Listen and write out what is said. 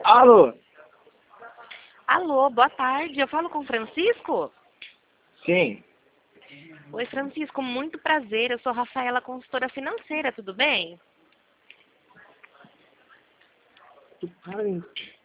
Alô? Alô, boa tarde. Eu falo com o Francisco? Sim. Oi, Francisco, muito prazer. Eu sou Rafaela, consultora financeira, tudo bem? Tu para,